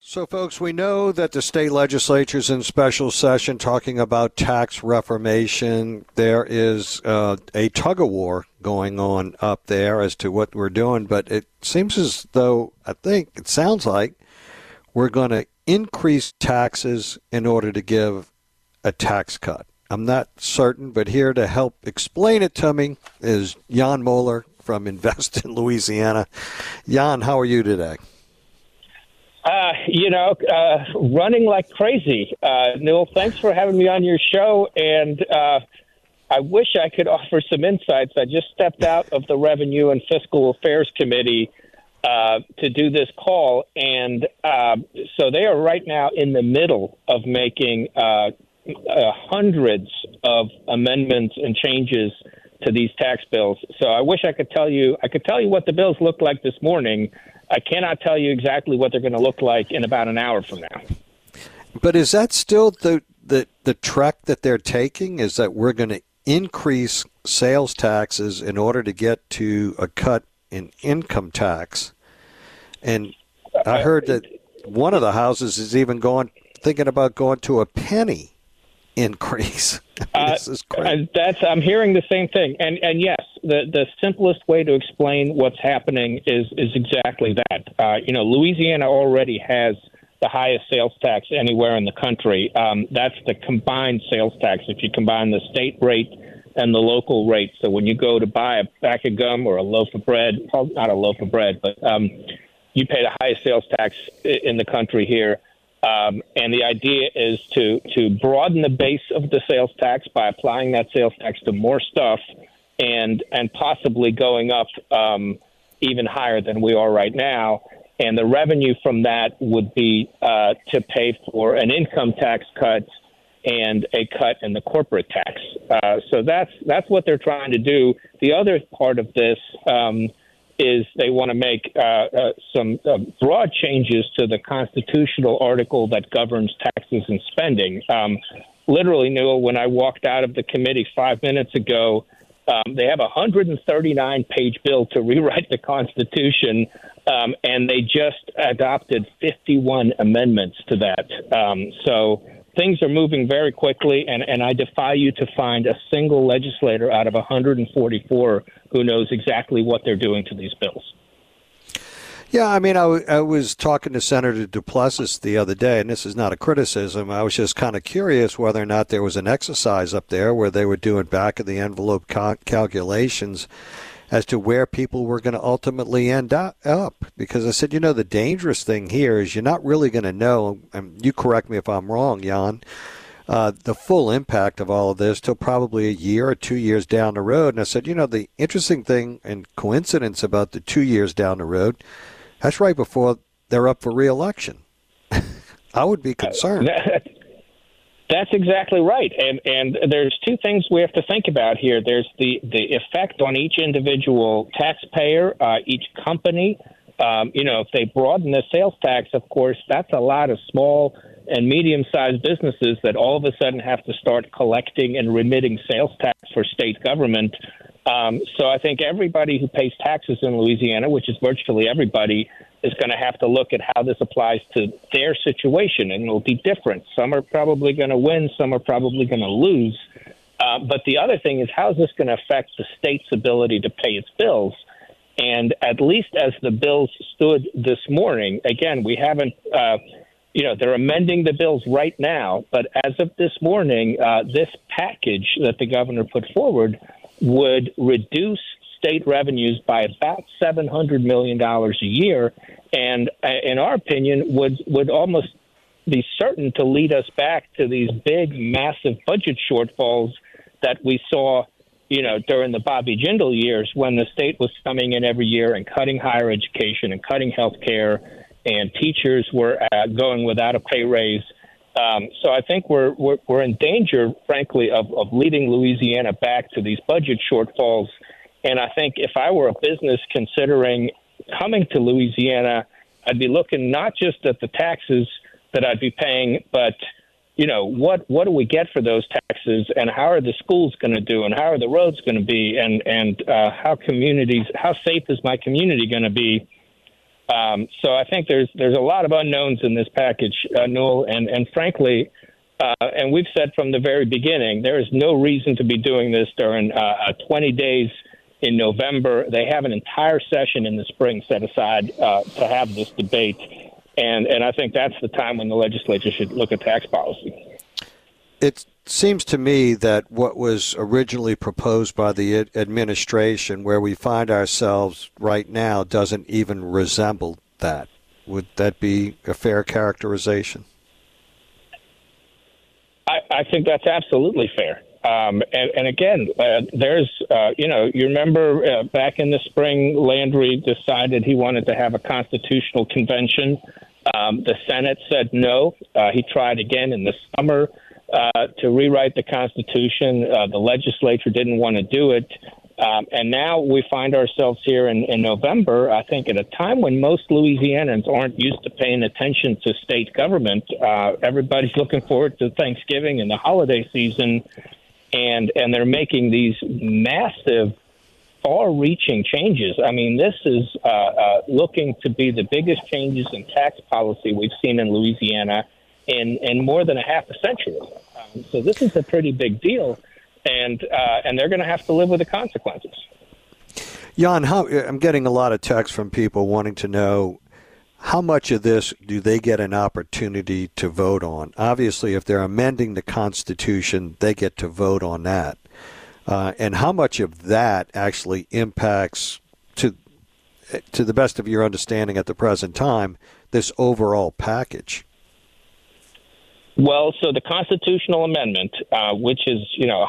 So, folks, we know that the state legislature's in special session talking about tax reformation. There is a tug-of-war going on up there as to what we're doing, but it seems as though, it sounds like, we're going to increase taxes in order to give a tax cut. I'm not certain, but here to help explain it to me is Jan Moeller from Invest in Louisiana. Jan, how are you today? Running like crazy. Newell, thanks for having me on your show. And I wish I could offer some insights. I just stepped out of the Revenue and Fiscal Affairs Committee to do this call. And so they are right now in the middle of making hundreds of amendments and changes to these tax bills. So I wish I could tell you what the bills look like this morning. I cannot tell you exactly what they're going to look like in about an hour from now. But is that still the track that they're taking, is that we're going to increase sales taxes in order to get to a cut in income tax? And I heard that one of the houses is even thinking about going to a penny increase. This is crazy. I'm hearing the same thing. And yes, the simplest way to explain what's happening is exactly that. Louisiana already has the highest sales tax anywhere in the country. That's the combined sales tax. If you combine the state rate and the local rate. So when you go to buy a pack of gum or a loaf of bread, well, not a loaf of bread, but you pay the highest sales tax in the country here. And the idea is to broaden the base of the sales tax by applying that sales tax to more stuff and possibly going up even higher than we are right now. And the revenue from that would be to pay for an income tax cut and a cut in the corporate tax. So that's what they're trying to do. The other part of this is they want to make some broad changes to the constitutional article that governs taxes and spending. Literally, Newell, when I walked out of the committee 5 minutes ago, they have a 139-page bill to rewrite the Constitution, and they just adopted 51 amendments to that. So things are moving very quickly, and I defy you to find a single legislator out of 144 who knows exactly what they're doing to these bills. Yeah, I mean, I was talking to Senator Duplessis the other day, and this is not a criticism. I was just kind of curious whether or not there was an exercise up there where they were doing back-of-the-envelope calculations as to where people were going to ultimately end up. Because I said, the dangerous thing here is you're not really going to know, and you correct me if I'm wrong, Jan, the full impact of all of this till probably a year or 2 years down the road. And I said, the interesting thing and coincidence about the 2 years down the road, that's right before they're up for re-election. I would be concerned. That's exactly right. And there's two things we have to think about here. There's the effect on each individual taxpayer, each company. If they broaden the sales tax, of course, that's a lot of small and medium-sized businesses that all of a sudden have to start collecting and remitting sales tax for state government. So I think everybody who pays taxes in Louisiana, which is virtually everybody, is going to have to look at how this applies to their situation, and it'll be different. Some are probably going to win, some are probably going to lose. But the other thing is, how is this going to affect the state's ability to pay its bills? And at least as the bills stood this morning, again, we haven't, they're amending the bills right now, but as of this morning, this package that the governor put forward would reduce state revenues by about $700 million a year, and in our opinion, would almost be certain to lead us back to these big, massive budget shortfalls that we saw, during the Bobby Jindal years when the state was coming in every year and cutting higher education and cutting health care, and teachers were going without a pay raise. So I think we're in danger, frankly, of leading Louisiana back to these budget shortfalls. And I think if I were a business considering coming to Louisiana, I'd be looking not just at the taxes that I'd be paying, but what do we get for those taxes, and how are the schools going to do, and how are the roads going to be, and how safe is my community going to be? So I think there's a lot of unknowns in this package, Newell, and frankly, and we've said from the very beginning, there is no reason to be doing this during 20 days in November. They have an entire session in the spring set aside to have this debate, and I think that's the time when the legislature should look at tax policy. It seems to me that what was originally proposed by the administration, where we find ourselves right now, doesn't even resemble that. Would that be a fair characterization? I think that's absolutely fair. And again, there's, you remember back in the spring, Landry decided he wanted to have a constitutional convention. The Senate said no. He tried again in the summer to rewrite the Constitution. The legislature didn't want to do it. And now we find ourselves here in November, I think, at a time when most Louisianans aren't used to paying attention to state government. Everybody's looking forward to Thanksgiving and the holiday season, and they're making these massive, far-reaching changes. I mean, this is looking to be the biggest changes in tax policy we've seen in Louisiana in more than a half a century. So this is a pretty big deal. And they're going to have to live with the consequences. Jan, I'm getting a lot of texts from people wanting to know how much of this do they get an opportunity to vote on? Obviously, if they're amending the Constitution, they get to vote on that. And how much of that actually impacts, to the best of your understanding at the present time, this overall package? Well, so the constitutional amendment, which is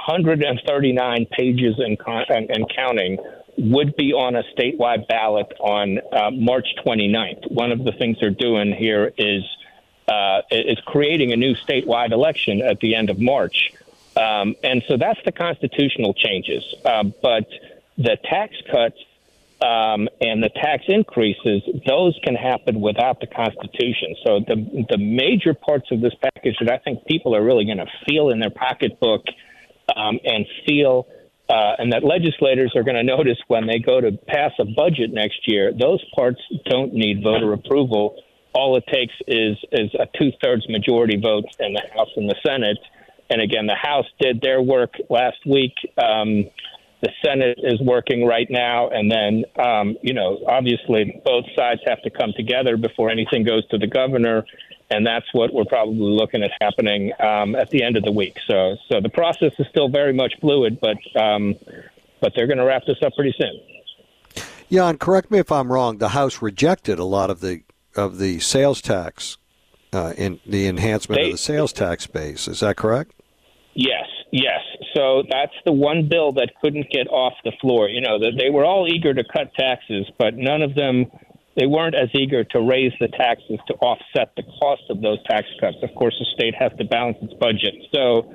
139 pages and counting, would be on a statewide ballot on March 29th. One of the things they're doing here is creating a new statewide election at the end of March, and so that's the constitutional changes. But the tax cuts and the tax increases, those can happen without the Constitution. So the major parts of this package that I think people are really going to feel in their pocketbook and feel and that legislators are going to notice when they go to pass a budget next year, those parts don't need voter approval. All it takes is a 2/3 majority vote in the House and the Senate. And again, the House did their work last week. The Senate is working right now, and then, obviously both sides have to come together before anything goes to the governor, and that's what we're probably looking at happening at the end of the week. So the process is still very much fluid, but they're going to wrap this up pretty soon. Jan, correct me if I'm wrong. The House rejected a lot of the sales tax, in the enhancement of the sales tax base. Is that correct? Yes. So that's the one bill that couldn't get off the floor. They were all eager to cut taxes, but none of them, they weren't as eager to raise the taxes to offset the cost of those tax cuts. Of course, the state has to balance its budget. So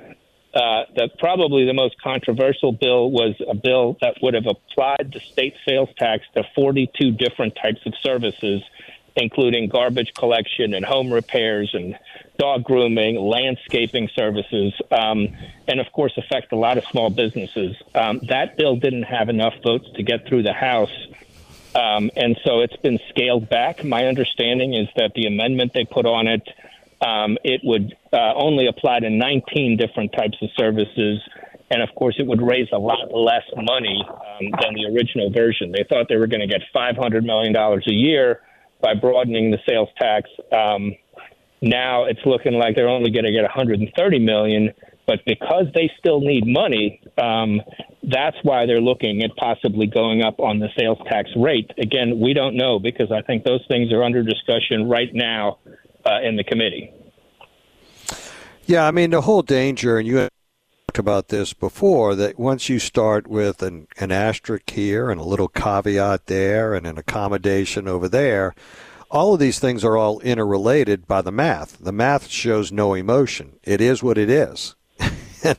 probably the most controversial bill was a bill that would have applied the state sales tax to 42 different types of services, including garbage collection and home repairs and dog grooming, landscaping services, and of course affect a lot of small businesses. That bill didn't have enough votes to get through the House, and so it's been scaled back. My understanding is that the amendment they put on it, it would only apply to 19 different types of services, and of course it would raise a lot less money than the original version. They thought they were going to get $500 million a year by broadening the sales tax. Now it's looking like they're only going to get $130 million, but because they still need money, that's why they're looking at possibly going up on the sales tax rate. Again, we don't know because I think those things are under discussion right now in the committee. Yeah, I mean, the whole danger, and you had talked about this before, that once you start with an asterisk here and a little caveat there and an accommodation over there, all of these things are all interrelated by the math. The math shows no emotion. It is what it is.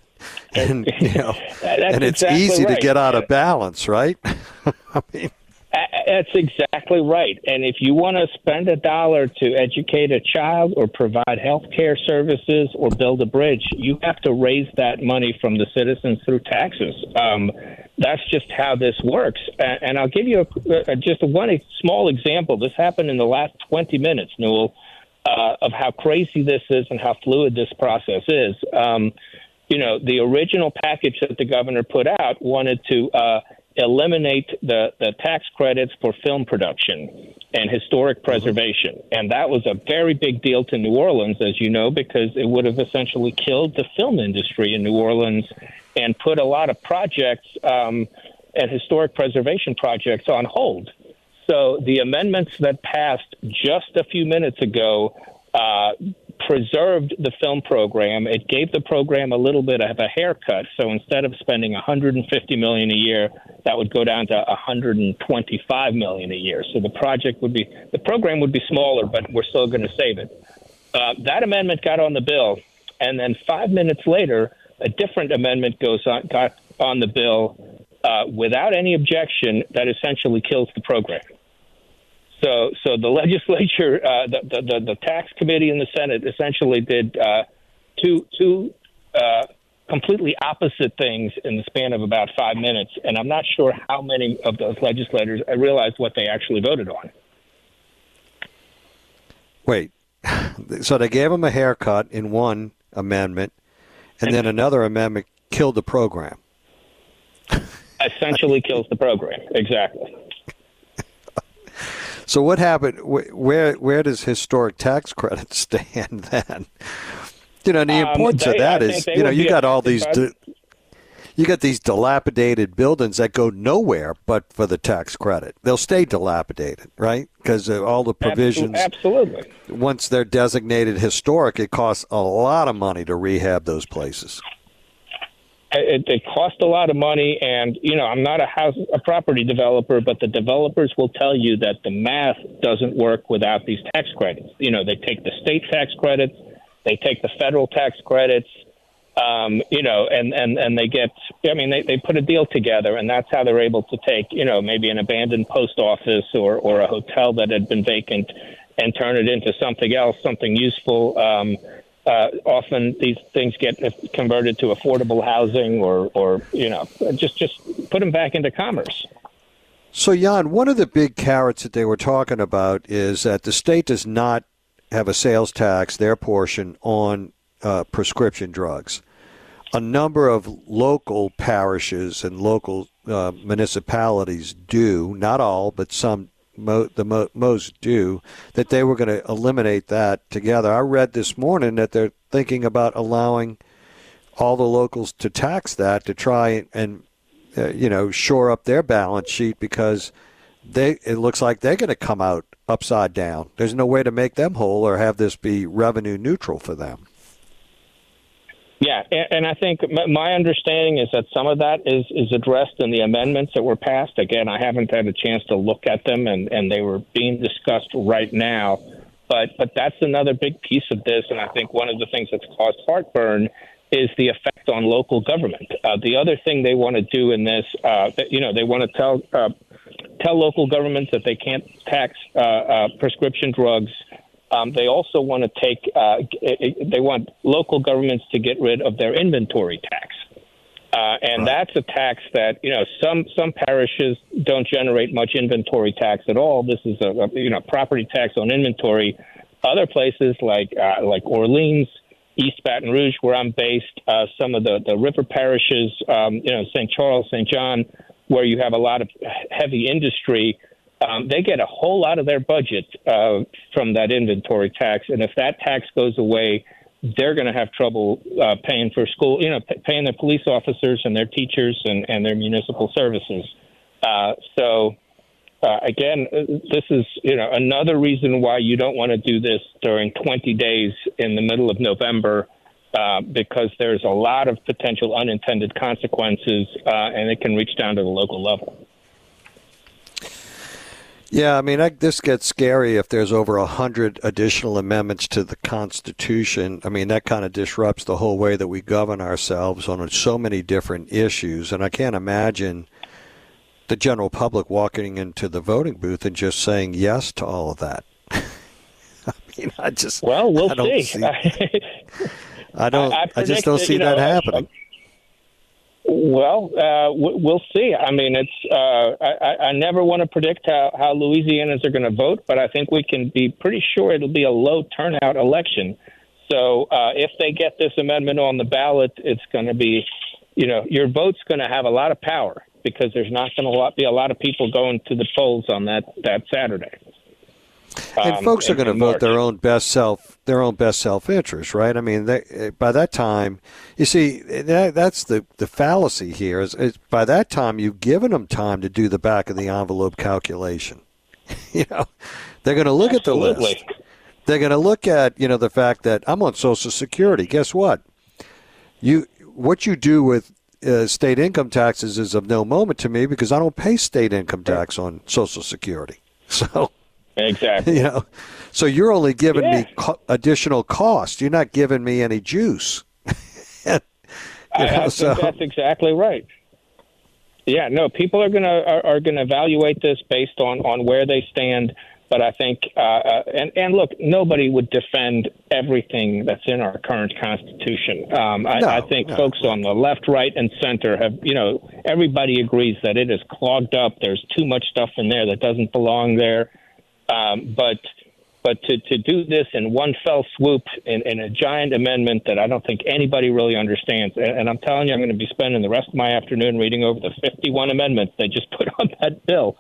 and That's and it's exactly easy right. to get out of balance, right? I mean, That's exactly right. And if you want to spend a dollar to educate a child or provide health care services or build a bridge, you have to raise that money from the citizens through taxes. That's just how this works. And I'll give you just one small example. This happened in the last 20 minutes, Newell, of how crazy this is and how fluid this process is. The original package that the governor put out wanted to eliminate the tax credits for film production and historic preservation. And that was a very big deal to New Orleans, as you know, because it would have essentially killed the film industry in New Orleans and put a lot of projects and historic preservation projects on hold. So the amendments that passed just a few minutes ago preserved the film program. It gave the program a little bit of a haircut. So instead of spending $150 million a year, that would go down to $125 million a year. So the program would be smaller, but we're still going to save it. That amendment got on the bill, and then 5 minutes later, a different amendment got on the bill without any objection that essentially kills the program. So the legislature, the tax committee in the Senate essentially did two completely opposite things in the span of about 5 minutes. And I'm not sure how many of those legislators realized what they actually voted on. Wait, so they gave them a haircut in one amendment, and then another amendment killed the program. Essentially kills the program, exactly. So what happened? Where does historic tax credit stand then? The importance of that is, you got all these, you got these dilapidated buildings that go nowhere but for the tax credit. They'll stay dilapidated, right? Because all the provisions. Absolutely. Once they're designated historic, it costs a lot of money to rehab those places. It costs a lot of money, and I'm not a property developer, but the developers will tell you that the math doesn't work without these tax credits. They take the state tax credits, they take the federal tax credits, and they get. They put a deal together, and that's how they're able to take maybe an abandoned post office or a hotel that had been vacant and turn it into something else, something useful. Often these things get converted to affordable housing or just put them back into commerce. So, Jan, one of the big carrots that they were talking about is that the state does not have a sales tax, their portion, on prescription drugs. A number of local parishes and local municipalities do, not all, but some most do, that they were going to eliminate that together. I read this morning that they're thinking about allowing all the locals to tax that to try and shore up their balance sheet, because it looks like they're going to come out upside down. There's no way to make them whole or have this be revenue neutral for them. Yeah, and I think my understanding is that some of that is addressed in the amendments that were passed. Again, I haven't had a chance to look at them, and they were being discussed right now. But that's another big piece of this, and I think one of the things that's caused heartburn is the effect on local government. The other thing they want to do in this, they want to tell local governments that they can't tax prescription drugs. They also want to they want local governments to get rid of their inventory tax. And that's a tax that, some parishes don't generate much inventory tax at all. This is a property tax on inventory. Other places like Orleans, East Baton Rouge, where I'm based, some of the river parishes, St. Charles, St. John, where you have a lot of heavy industry, they get a whole lot of their budget from that inventory tax. And if that tax goes away, they're going to have trouble paying for school, paying their police officers and their teachers and their municipal services. Again, this is, another reason why you don't want to do this during 20 days in the middle of November, because there's a lot of potential unintended consequences, and it can reach down to the local level. Yeah, this gets scary if there's over 100 additional amendments to the Constitution. That kind of disrupts the whole way that we govern ourselves on so many different issues. And I can't imagine the general public walking into the voting booth and just saying yes to all of that. I mean, we'll see. I just don't see that happening. Well, we'll see. I mean, I never want to predict how Louisianans are going to vote, but I think we can be pretty sure it'll be a low turnout election. So if they get this amendment on the ballot, it's going to be, your vote's going to have a lot of power because there's not going to be a lot of people going to the polls on that Saturday. And folks are going to vote their own best self-interest, right? I mean, by that time, you see, that's the fallacy here. Is by that time you've given them time to do the back of the envelope calculation. They're going to look at the list. They're going to look at the fact that I'm on Social Security. Guess what? What you do with state income taxes is of no moment to me because I don't pay state income tax on Social Security. So. Exactly. So you're only giving me additional cost. You're not giving me any juice. I think that's exactly right. Yeah, no, people are gonna evaluate this based on where they stand. But I think, and look, nobody would defend everything that's in our current Constitution. I think folks on the left, right, and center have, everybody agrees that it is clogged up. There's too much stuff in there that doesn't belong there. But to do this in one fell swoop in a giant amendment that I don't think anybody really understands, and I'm telling you, I'm going to be spending the rest of my afternoon reading over the 51 amendments they just put on that bill,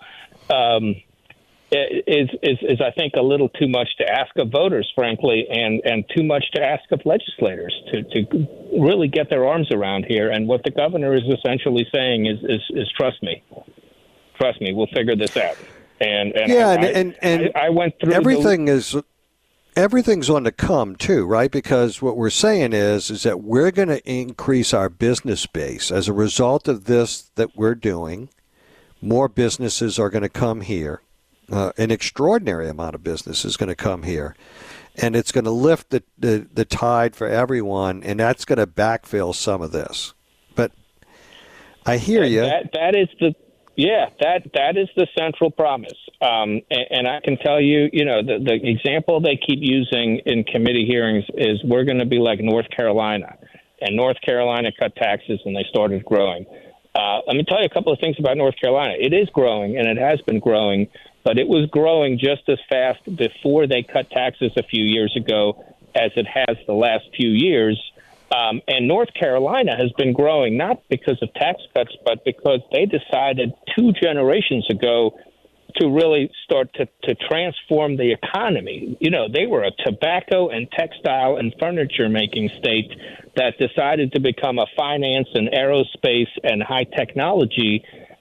is I think a little too much to ask of voters, frankly, and too much to ask of legislators to really get their arms around here. And what the governor is essentially saying is trust me, we'll figure this out. And I went through everything's on the come too, right? Because what we're saying is that we're going to increase our business base as a result of this that we're doing. More businesses are going to come here. An extraordinary amount of business is going to come here, and it's going to lift the tide for everyone, and that's going to backfill some of this. But I hear you. That is the central promise. And I can tell you, the example they keep using in committee hearings is we're going to be like North Carolina. And North Carolina cut taxes and they started growing. Let me tell you a couple of things about North Carolina. It is growing, and it has been growing, but it was growing just as fast before they cut taxes a few years ago as it has the last few years. And North Carolina has been growing not because of tax cuts, but because they decided 2 generations ago to really start to transform the economy. They were a tobacco and textile and furniture making state that decided to become a finance and aerospace and high technology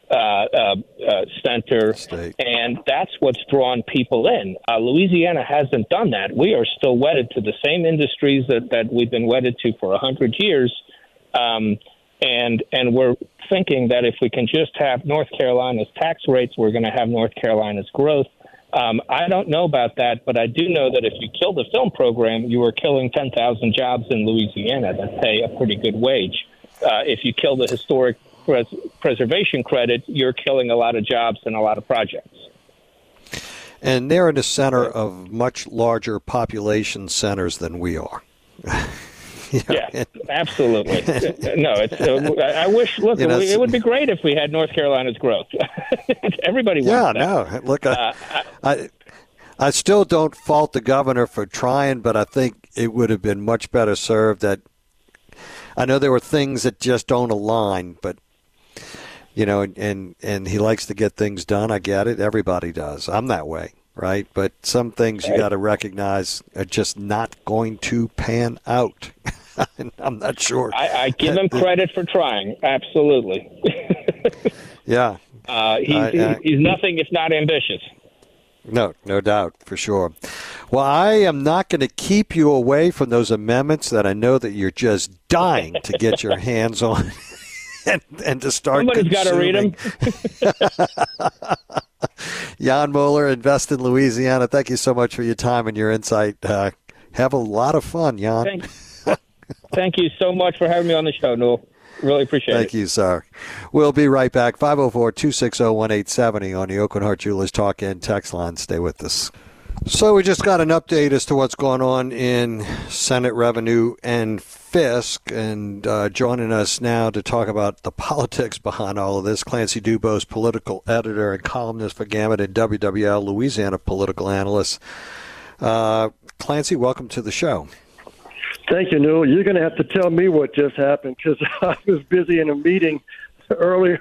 center, and that's what's drawn people in. Louisiana hasn't done that. We are still wedded to the same industries that we've been wedded to for 100 years, and we're thinking that if we can just have North Carolina's tax rates, we're going to have North Carolina's growth. I don't know about that, but I do know that if you kill the film program, you are killing 10,000 jobs in Louisiana that pay a pretty good wage. If you kill the historic preservation credit, you're killing a lot of jobs and a lot of projects. And they're in the center of much larger population centers than we are. Yeah, absolutely. No, I wish. Look, it would be great if we had North Carolina's growth. Everybody wants that. Yeah, no. Look, I still don't fault the governor for trying, but I think it would have been much better served that. I know there were things that just don't align, but and he likes to get things done. I get it. Everybody does. I'm that way, right? But some things you got to recognize are just not going to pan out. I'm not sure. I give him credit for trying. Absolutely. Yeah. He's nothing if not ambitious. No doubt, for sure. Well, I am not going to keep you away from those amendments that I know that you're just dying to get your hands on and to start Somebody's got to read them. Jan Moeller, Invest in Louisiana, thank you so much for your time and your insight. Have a lot of fun, Jan. Thank you so much for having me on the show, Newell. Really appreciate it. Thank you, sir. We'll be right back. 504-260-1870 on the Oakland Heart Jewelers Talk and Text line. Stay with us. So we just got an update as to what's going on in Senate Revenue and Fisk, and joining us now to talk about the politics behind all of this, Clancy Dubose, political editor and columnist for Gambit and WWL, Louisiana political analyst. Clancy, welcome to the show. Thank you, Newell. You're going to have to tell me what just happened because I was busy in a meeting earlier.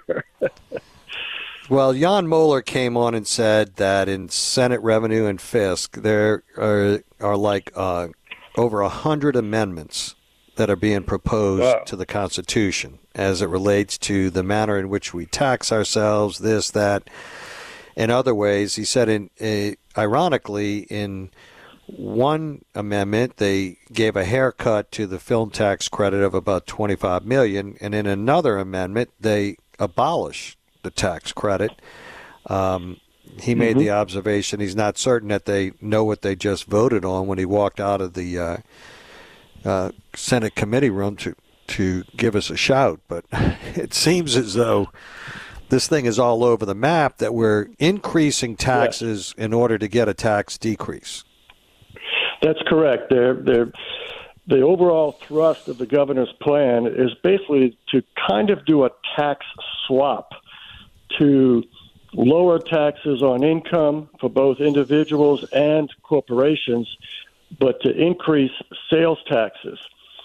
Well, Jan Moeller came on and said that in Senate Revenue and Fisk, there are like over 100 amendments that are being proposed to the Constitution as it relates to the manner in which we tax ourselves, this, that, and other ways. He said, ironically, in one amendment, they gave a haircut to the film tax credit of about $25 million, and in another amendment, they abolished the tax credit. He made the observation he's not certain that they know what they just voted on when he walked out of the Senate committee room to give us a shout. But it seems as though this thing is all over the map, that we're increasing taxes in order to get a tax decrease. That's correct. The overall thrust of the governor's plan is basically to kind of do a tax swap to lower taxes on income for both individuals and corporations, but to increase sales taxes.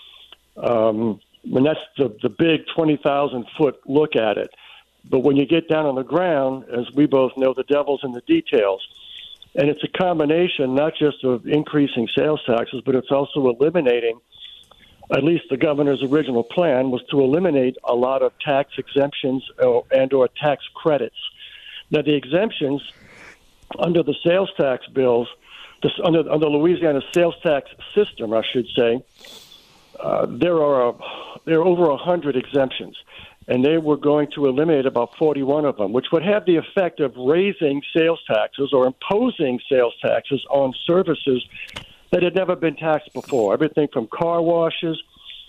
And that's the big 20,000-foot look at it. But when you get down on the ground, as we both know, the devil's in the details. And it's a combination not just of increasing sales taxes, but it's also eliminating, at least the governor's original plan was to eliminate a lot of tax exemptions and or tax credits. Now, the exemptions under the sales tax bills, under Louisiana's sales tax system, I should say, there are over 100 exemptions. And they were going to eliminate about 41 of them, which would have the effect of raising sales taxes or imposing sales taxes on services that had never been taxed before. Everything from car washes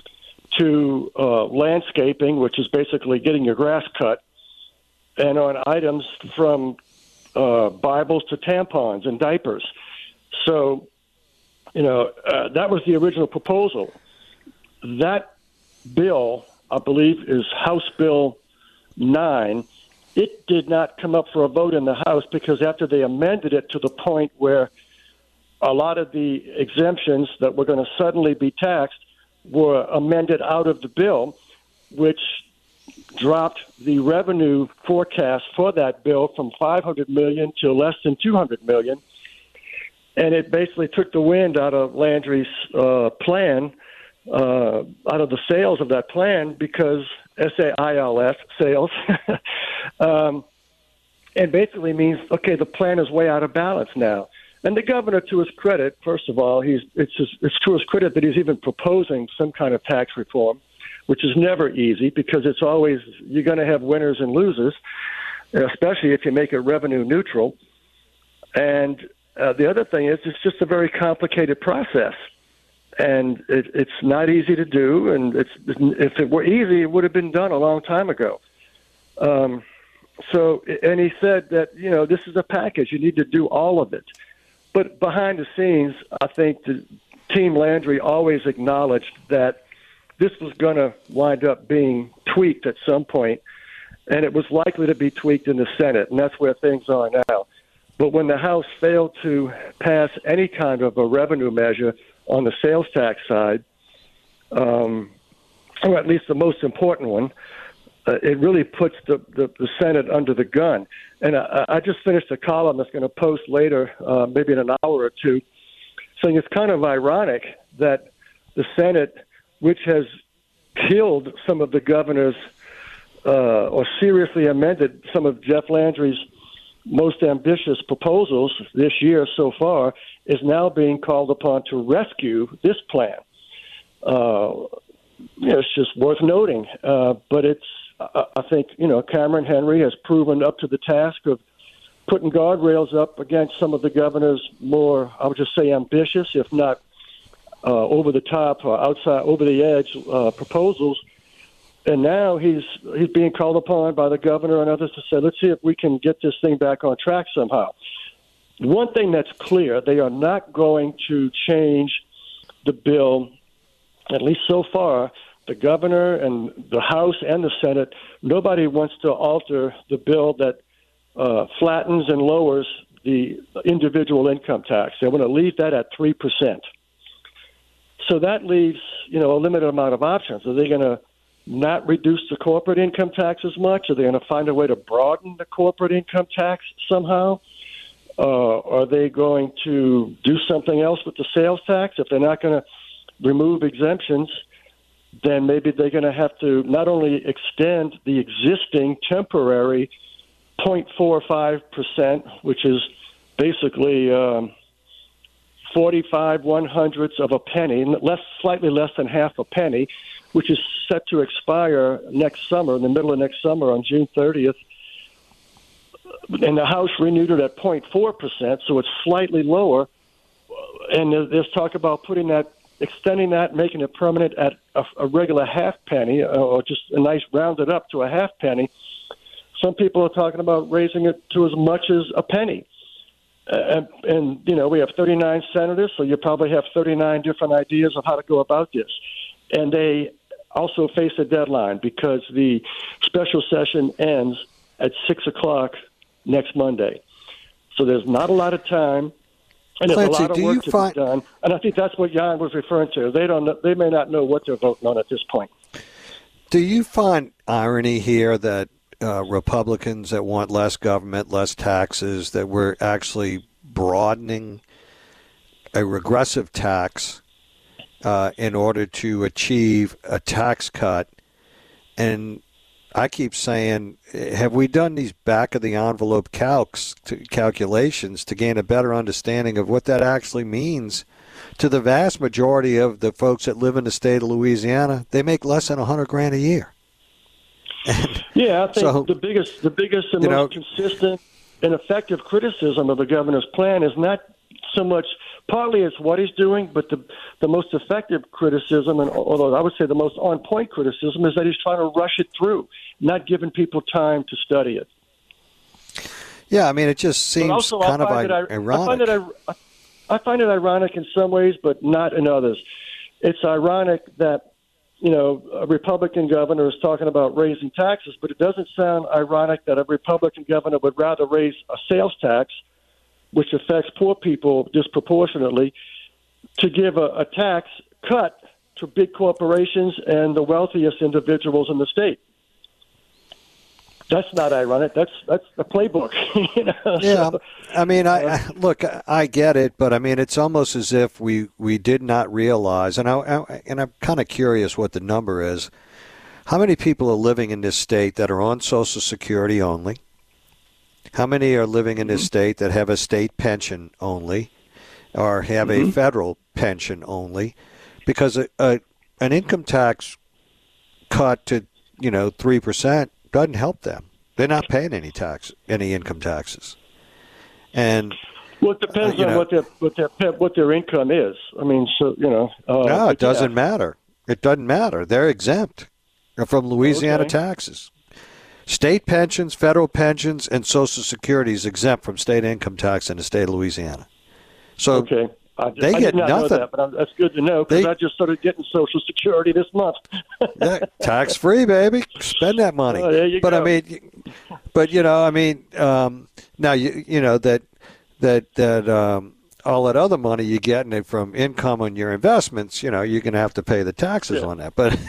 to landscaping, which is basically getting your grass cut, and on items from Bibles to tampons and diapers. So, that was the original proposal. That bill, I believe, is House Bill 9. It did not come up for a vote in the House because after they amended it to the point where a lot of the exemptions that were going to suddenly be taxed were amended out of the bill, which dropped the revenue forecast for that bill from $500 million to less than $200 million. And it basically took the wind out of Landry's plan, out of the sales of that plan, because SAILS, sales, and basically means, okay, the plan is way out of balance now. And the governor, to his credit, first of all, it's to his credit that he's even proposing some kind of tax reform, which is never easy because it's always, you're going to have winners and losers, especially if you make it revenue neutral. And the other thing is it's just a very complicated process. And it's not easy to do, and if it were easy, it would have been done a long time ago. And he said that, this is a package. You need to do all of it. But behind the scenes, I think the Team Landry always acknowledged that this was going to wind up being tweaked at some point, and it was likely to be tweaked in the Senate, and that's where things are now. But when the House failed to pass any kind of a revenue measure on the sales tax side, or at least the most important one, it really puts the Senate under the gun. And I just finished a column that's going to post later, maybe in an hour or two, saying it's kind of ironic that the Senate, which has killed some of the governor's or seriously amended some of Jeff Landry's most ambitious proposals this year so far, is now being called upon to rescue this plan. It's just worth noting. But I think, Cameron Henry has proven up to the task of putting guardrails up against some of the governor's more, I would just say, ambitious, if not over the top or outside, over the edge proposals. And now he's being called upon by the governor and others to say, let's see if we can get this thing back on track somehow. One thing that's clear, they are not going to change the bill, at least so far. The governor and the House and the Senate, nobody wants to alter the bill that flattens and lowers the individual income tax. They want to leave that at 3%. So that leaves, a limited amount of options. Are they going to not reduce the corporate income tax as much? Are they going to find a way to broaden the corporate income tax somehow? Are they going to do something else with the sales tax? If they're not going to remove exemptions, then maybe they're going to have to not only extend the existing temporary 0.45%, which is basically 45 1/100ths of a penny, slightly less than half a penny, which is set to expire next summer, in the middle of next summer on June 30th. And the House renewed it at 0.4%, so it's slightly lower. And there's talk about extending that, making it permanent at a regular half penny, or just a nice rounded up to a half penny. Some people are talking about raising it to as much as a penny. And we have 39 senators, so you probably have 39 different ideas of how to go about this. And they also face a deadline because the special session ends at 6 o'clock next Monday. So there's not a lot of time. And there's a lot of work to be done, and I think that's what Jan was referring to. They may not know what they're voting on at this point. Do you find irony here that Republicans that want less government, less taxes, that we're actually broadening a regressive tax in order to achieve a tax cut? And I keep saying, have we done these back-of-the-envelope calculations to gain a better understanding of what that actually means to the vast majority of the folks that live in the state of Louisiana? They make less than $100,000 a year. Yeah, I think the biggest and most consistent and effective criticism of the governor's plan is not so much partly it's what he's doing, but the most effective criticism, and although I would say the most on-point criticism, is that he's trying to rush it through, not giving people time to study it. Yeah, I mean, it just seems kind of ironic. I find it ironic in some ways, but not in others. It's ironic that, a Republican governor is talking about raising taxes, but it doesn't sound ironic that a Republican governor would rather raise a sales tax, which affects poor people disproportionately, to give a tax cut to big corporations and the wealthiest individuals in the state. That's not ironic. That's the playbook. Yeah, I mean, I get it, but I mean, it's almost as if we did not realize, and I'm kind of curious what the number is. How many people are living in this state that are on Social Security only? How many are living in this state that have a state pension only, or have a federal pension only? Because an income tax cut to 3% doesn't help them. They're not paying any income taxes, and well, it depends on what their income is. I mean, no, it doesn't matter. It doesn't matter. They're exempt from Louisiana taxes. State pensions, federal pensions, and Social Security is exempt from state income tax in the state of Louisiana. So they get nothing. Know that, but that's good to know because I just started getting Social Security this month. Yeah, tax-free, baby. Spend that money. Oh, there you go. Now that all that other money you're getting from income on your investments, you're going to have to pay the taxes on that. But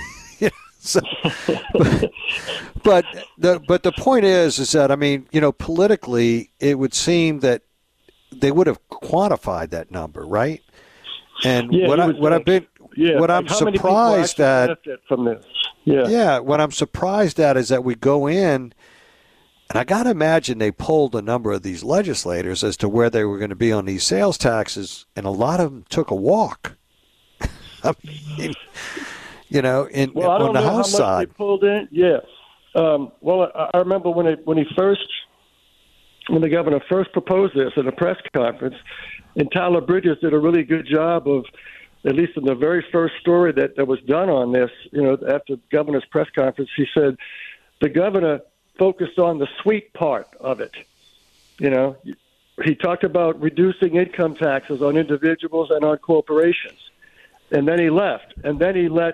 but the point is that, I mean, politically, it would seem that they would have quantified that number, right? And what I'm surprised at from this. what I'm surprised at is that we go in, and I got to imagine they polled a number of these legislators as to where they were going to be on these sales taxes, and a lot of them took a walk. I mean, on the House side. They pulled in. Yeah. I remember when the governor first proposed this at a press conference, and Tyler Bridges did a really good job of at least in the very first story that was done on this, after the governor's press conference, he said the governor focused on the sweet part of it. He talked about reducing income taxes on individuals and on corporations. And then he left. And then he let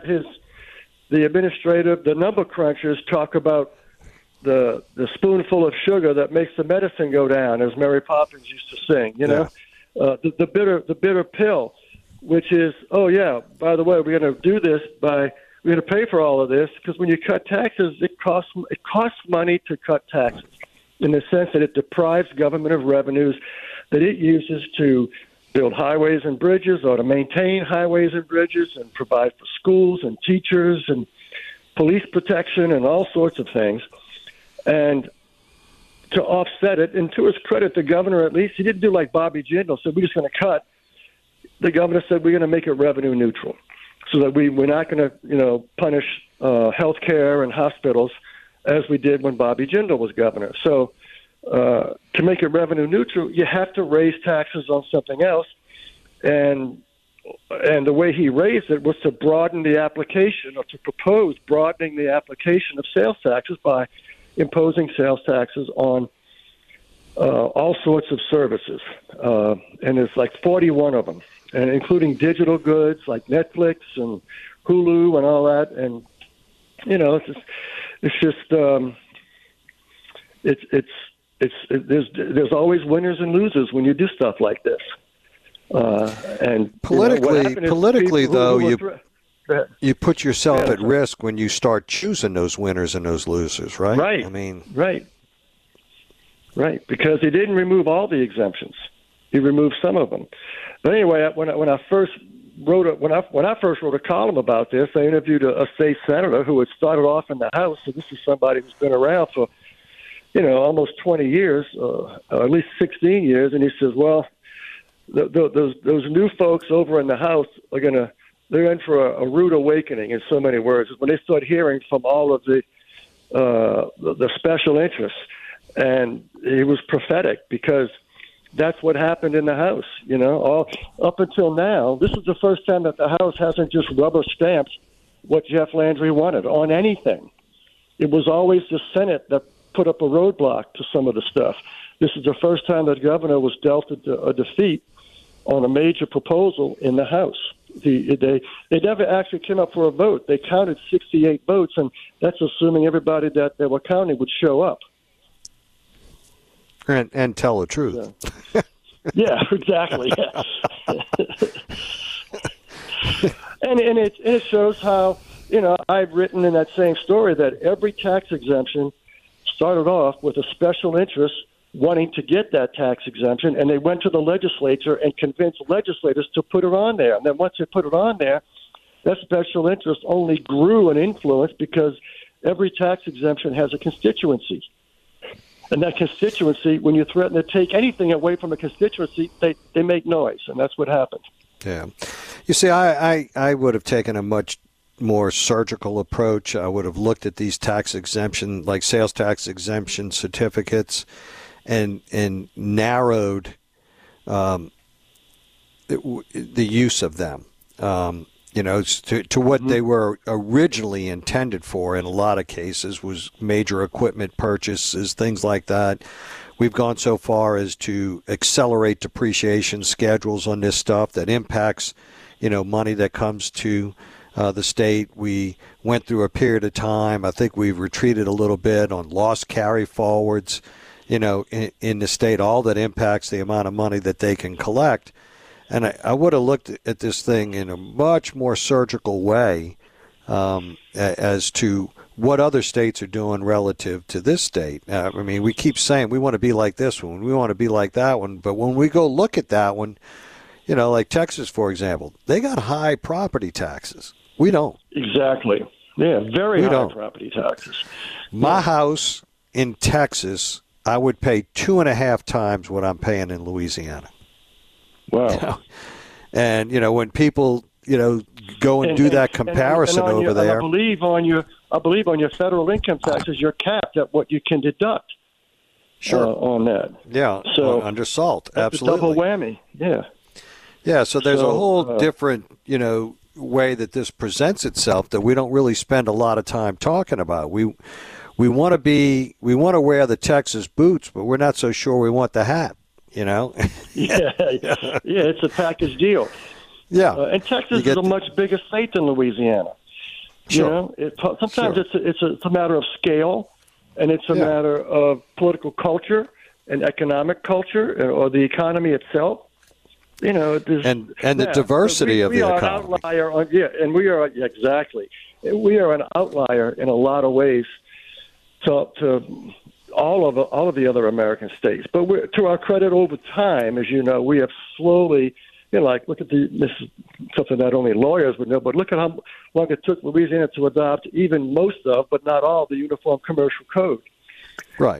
the number crunchers talk about the spoonful of sugar that makes the medicine go down, as Mary Poppins used to sing, the bitter pill, which is, oh, yeah, by the way, we're going to do this we're going to pay for all of this, because when you cut taxes, it costs money to cut taxes, in the sense that it deprives government of revenues that it uses to build highways and bridges, or to maintain highways and bridges, and provide for schools and teachers and police protection and all sorts of things. And to offset it, and to his credit, the governor, at least, he didn't do like Bobby Jindal, said we're just going to cut. The governor said we're going to make it revenue neutral, so that we're not going to, punish health care and hospitals as we did when Bobby Jindal was governor. So to make it revenue neutral, you have to raise taxes on something else. And the way he raised it was to broaden the application, or to propose broadening the application of sales taxes by imposing sales taxes on all sorts of services. And there's like 41 of them, and including digital goods like Netflix and Hulu and all that. And, there's always winners and losers when you do stuff like this. And politically, though, you put yourself at risk when you start choosing those winners and those losers, right? Right. I mean, right. Because he didn't remove all the exemptions; he removed some of them. But anyway, when I first wrote a column about this, I interviewed a state senator who had started off in the House. So this is somebody who's been around for, almost 20 years, or at least 16 years. And he says, well, those new folks over in the House they're in for a rude awakening, in so many words, when they start hearing from all of the special interests. And he was prophetic, because that's what happened in the House. All up until now, this is the first time that the House hasn't just rubber stamped what Jeff Landry wanted on anything. It was always the Senate that put up a roadblock to some of the stuff. This is the first time that the governor was dealt a defeat on a major proposal in the House. They never actually came up for a vote. They counted 68 votes, and that's assuming everybody that they were counting would show up. And tell the truth. Yeah, exactly. Yeah. and it shows how, I've written in that same story that every tax exemption started off with a special interest wanting to get that tax exemption, and they went to the legislature and convinced legislators to put it on there. And then once they put it on there, that special interest only grew in influence, because every tax exemption has a constituency. And that constituency, when you threaten to take anything away from a constituency, they make noise, and that's what happened. Yeah. You see, I would have taken a much more surgical approach. I would have looked at these tax exemption, like sales tax exemption certificates, and narrowed the use of them, to what they were originally intended for. In a lot of cases, was major equipment purchases, things like that. We've gone so far as to accelerate depreciation schedules on this stuff that impacts, money that comes to the state. We went through a period of time. I think we've retreated a little bit on loss carry forwards, in the state, all that impacts the amount of money that they can collect. And I would have looked at this thing in a much more surgical way as to what other states are doing relative to this state. We keep saying we want to be like this one, we want to be like that one, but when we go look at that one, like Texas, for example, they got high property taxes. We don't. Exactly. Yeah, very high property taxes. My house in Texas, I would pay 2.5 times what I'm paying in Louisiana. Wow. And, when people, go and do that comparison over there. I believe on your federal income taxes, you're capped at what you can deduct. Sure. On that. Yeah. So under SALT. That's Absolutely. a double whammy. Yeah. Yeah, so there's a whole different, way that this presents itself that we don't really spend a lot of time talking about. We want to wear the Texas boots, but we're not so sure we want the hat, Yeah, it's a package deal. Yeah. And Texas is a much bigger state than Louisiana. Sure. Sometimes it's a matter of scale, and it's a matter of political culture and economic culture, or the economy itself. And the diversity of the economy. And we are exactly. We are an outlier in a lot of ways to all of the other American states. But to our credit, over time, as you know, we have slowly. Look at this is something that only lawyers would know, but look at how long it took Louisiana to adopt even most of, but not all, the Uniform Commercial Code. Right.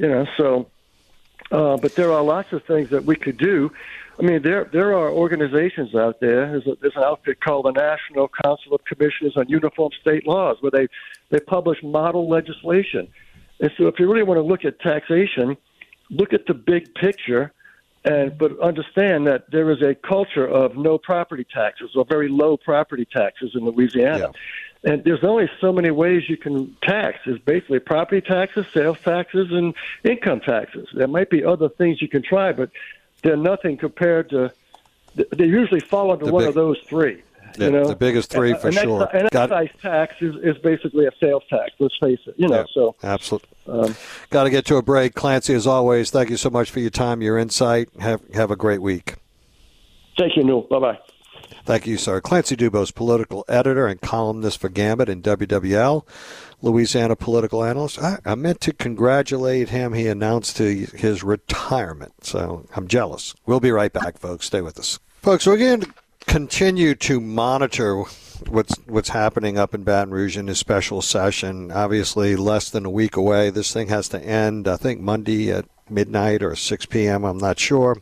But there are lots of things that we could do. I mean, there are organizations out there. There's an outfit called the National Council of Commissioners on Uniform State Laws, where they publish model legislation. And so if you really want to look at taxation, look at the big picture. But understand that there is a culture of no property taxes or very low property taxes in Louisiana. Yeah. And there's only so many ways you can tax. There's basically property taxes, sales taxes, and income taxes. There might be other things you can try, but they're nothing compared to – they usually fall under one of those three. The biggest three for sure. An excise tax is basically a sales tax, let's face it. So absolutely. Got to get to a break. Clancy, as always, thank you so much for your time, your insight. Have a great week. Thank you, Newell. Bye-bye. Thank you, sir. Clancy Dubose, political editor and columnist for Gambit and WWL, Louisiana political analyst. I meant to congratulate him. He announced his retirement, so I'm jealous. We'll be right back, folks. Stay with us. Folks, we're going to continue to monitor what's happening up in Baton Rouge in this special session. Obviously, less than a week away. This thing has to end, I think, Monday at midnight or 6 p.m. I'm not sure.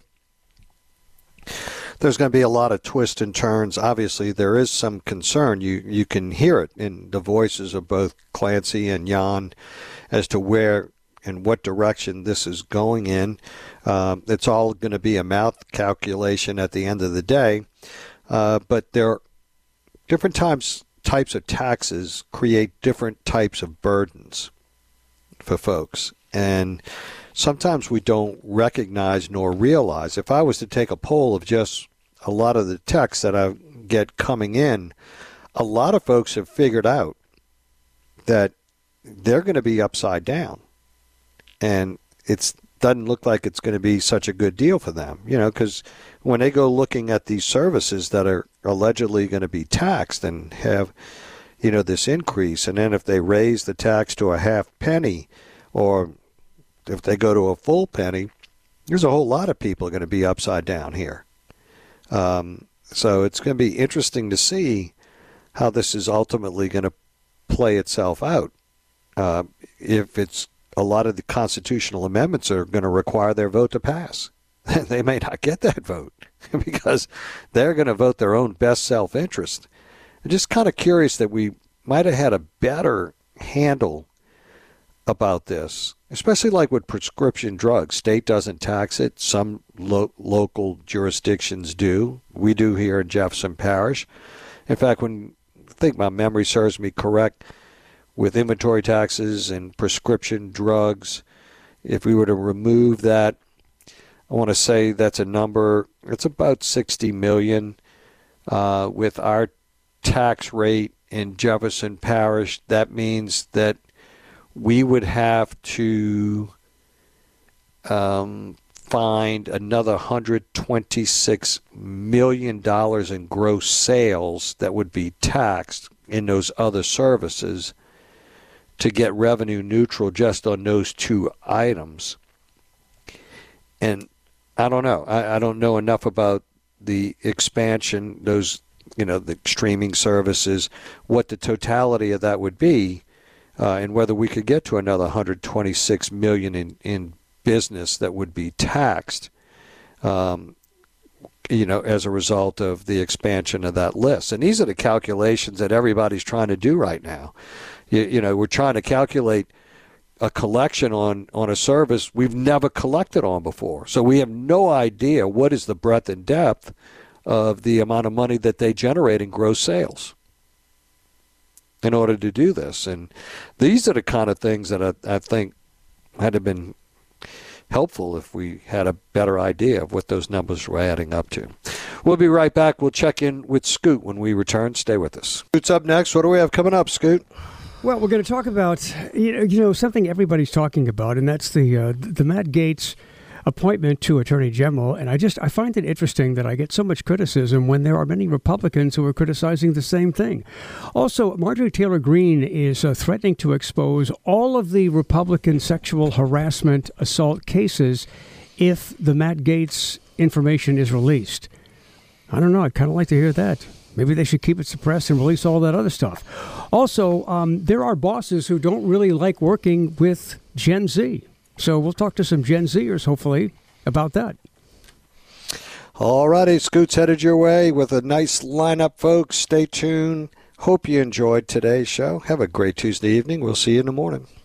There's going to be a lot of twists and turns. Obviously, there is some concern. You can hear it in the voices of both Clancy and Jan as to where and what direction this is going in. It's all going to be a math calculation at the end of the day. But there are different types of taxes create different types of burdens for folks. And sometimes we don't recognize nor realize. If I was to take a poll of just a lot of the texts that I get coming in, a lot of folks have figured out that they're going to be upside down. And it doesn't look like it's going to be such a good deal for them, because when they go looking at these services that are allegedly going to be taxed and have, this increase, and then if they raise the tax to a half penny or if they go to a full penny, there's a whole lot of people going to be upside down here. So it's going to be interesting to see how this is ultimately going to play itself out. If it's a lot of the constitutional amendments are going to require their vote to pass. They may not get that vote because they're going to vote their own best self-interest. I'm just kind of curious that we might have had a better handle about this, especially like with prescription drugs. State doesn't tax it. Some local jurisdictions do. We do here in Jefferson Parish. In fact, I think my memory serves me correct, with inventory taxes and prescription drugs, if we were to remove that, I want to say that's a number, it's about $60 million. With our tax rate in Jefferson Parish, that means that we would have to find another $126 million in gross sales that would be taxed in those other services to get revenue neutral just on those two items. And I don't know. I don't know enough about the expansion, those, the streaming services, what the totality of that would be, and whether we could get to another $126 million in business that would be taxed, as a result of the expansion of that list. And these are the calculations that everybody's trying to do right now. We're trying to calculate a collection on a service we've never collected on before. So we have no idea what is the breadth and depth of the amount of money that they generate in gross sales in order to do this. And these are the kind of things that I think had to been helpful if we had a better idea of what those numbers were adding up to. We'll be right back. We'll check in with Scoot when we return. Stay with us. Scoot's up next. What do we have coming up, Scoot? Well, we're going to talk about something everybody's talking about, and that's the Matt Gaetz appointment to Attorney General. And I find it interesting that I get so much criticism when there are many Republicans who are criticizing the same thing. Also, Marjorie Taylor Greene is threatening to expose all of the Republican sexual harassment assault cases if the Matt Gaetz information is released. I don't know. I'd kind of like to hear that. Maybe they should keep it suppressed and release all that other stuff. Also, there are bosses who don't really like working with Gen Z. So we'll talk to some Gen Zers, hopefully, about that. All righty, Scoot's headed your way with a nice lineup, folks. Stay tuned. Hope you enjoyed today's show. Have a great Tuesday evening. We'll see you in the morning.